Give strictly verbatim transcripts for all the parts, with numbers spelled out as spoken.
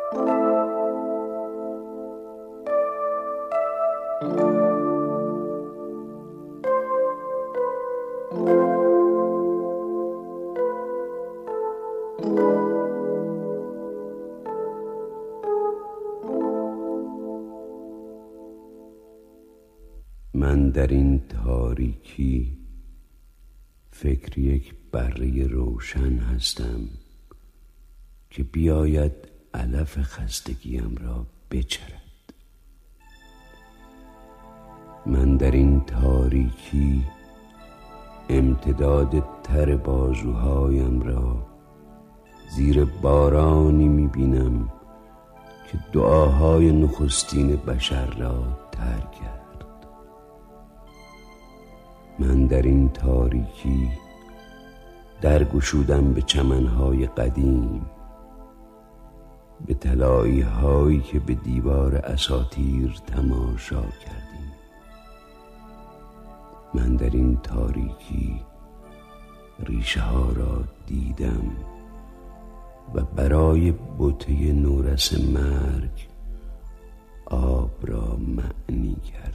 من در این تاریکی فکر یک بره روشن هستم که بیاید علف خستگیم را بچرد. من در این تاریکی امتداد تر بازوهایم را زیر بارانی میبینم که دعاهای نخستین بشر را تر کرد. من در این تاریکی درگشودم به چمنهای قدیم، به طلایی هایی که به دیوار اساطیر تماشا کردیم. من در این تاریکی ریشه ها را دیدم و برای بوته نورس مرگ آب را معنی کردم.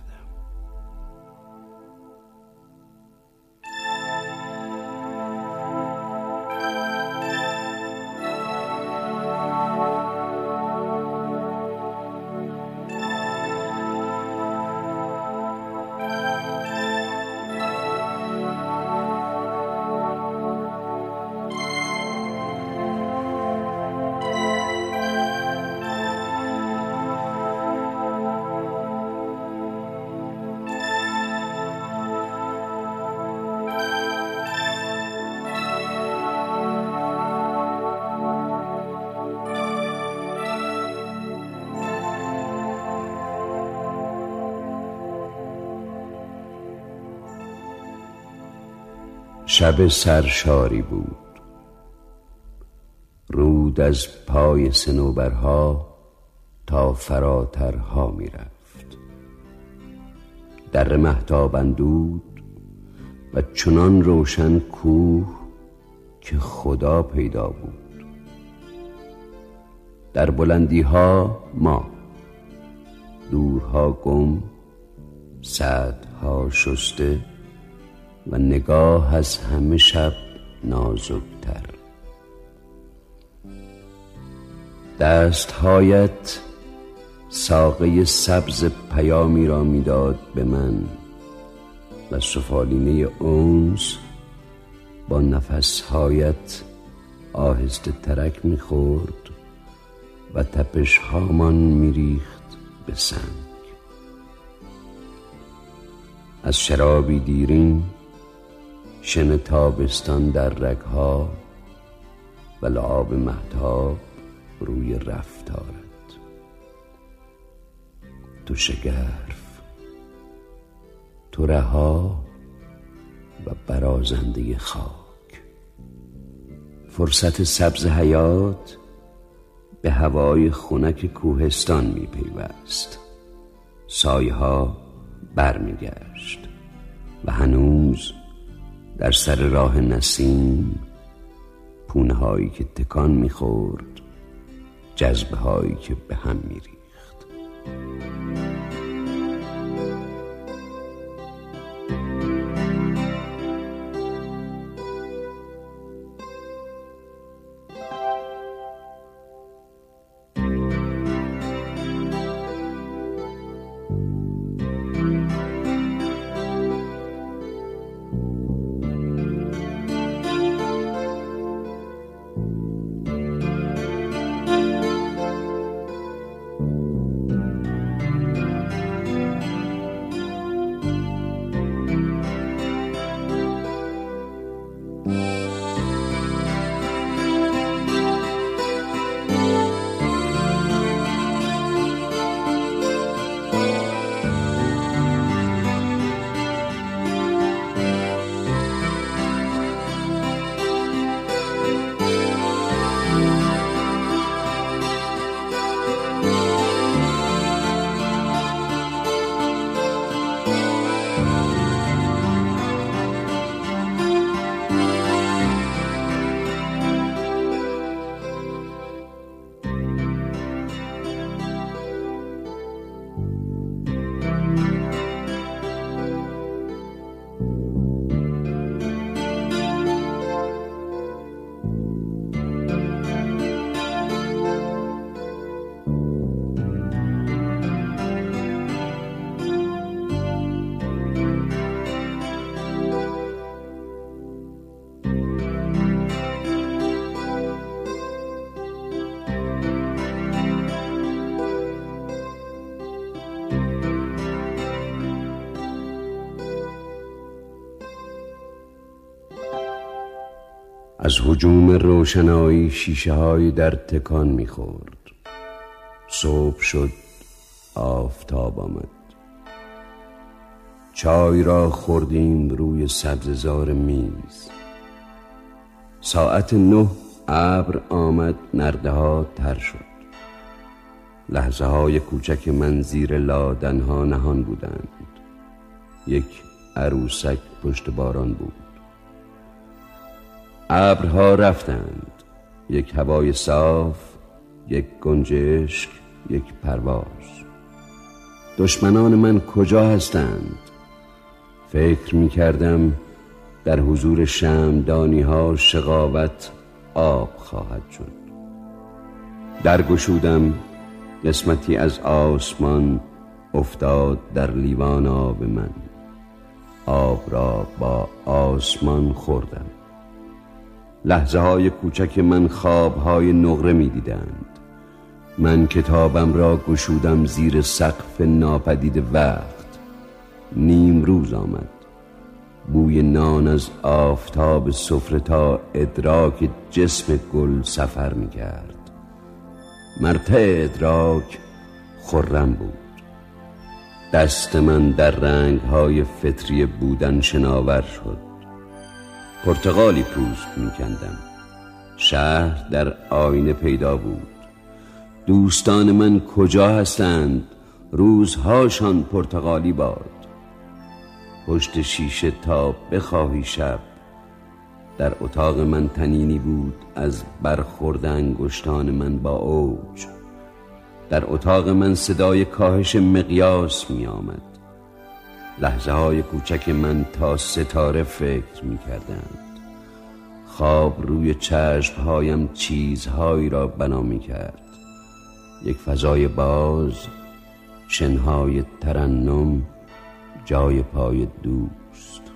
شب سرشاری بود. رود از پای صنوبرها تا فراترها می رفت. در مهتاب اندود و چنان روشن کوه که خدا پیدا بود. در بلندی ها ما، دورها گم، سدها شسته و نگاه از همه شب نازکتر. دستهایت ساقه سبز پیامی را میداد به من و سفالینه اونس با نفسهایت آهسته ترک میخورد و تپش هامان میریخت به سنگ. از شرابی دیرین شن تابستان در رگها و لعاب مهتاب روی رفتارت. تو شگرف، تو رها و برازنده خاک. فرصت سبز حیات به هوای خنک کوهستان می پیوست. سایه ها بر می گشت و هنوز در سر راه نسیم پونه هایی که تکان می خورد، جذبه هایی که به هم می ریخت. از هجوم روشنایی شیشه های در تکان میخورد. صبح شد، آفتاب آمد. چای را خوردیم روی سبززار میز. ساعت نه ابر آمد، نرده ها تر شد. لحظه های کوچک من زیر لادن ها نهان بودند. یک عروسک پشت باران بود. ابرها رفتند. یک هوای صاف، یک گنجشک، یک پرواز. دشمنان من کجا هستند؟ فکر می کردم در حضور شمعدانی ها شقاوت آب خواهد شد. درگشودم، قسمتی از آسمان افتاد در لیوان آب من. آب را با آسمان خوردم. لحظه های کوچک من خواب های نقره می دیدند. من کتابم را گشودم زیر سقف ناپدید وقت. نیم روز آمد. بوی نان از آفتاب سفره تا ادراک جسم گل سفر می کرد. مرتع ادراک خرم بود. دست من در رنگ های فطری بودن شناور شد. پرتقالی پوست می کندم. شهر در آینه پیدا بود. دوستان من کجا هستند؟ روزهاشان پرتقالی باد. پشت شیشه تا بخواهی شب. در اتاق من تنینی بود از برخورد انگشتان من با اوج. در اتاق من صدای کاهش مقیاس می آمد. لحظه های کوچک من تا ستاره فکر می کردند. خواب روی چشمهایم چیزهایی را بنا می کرد. یک فضای باز، شنهای ترنم، جای پای دوست.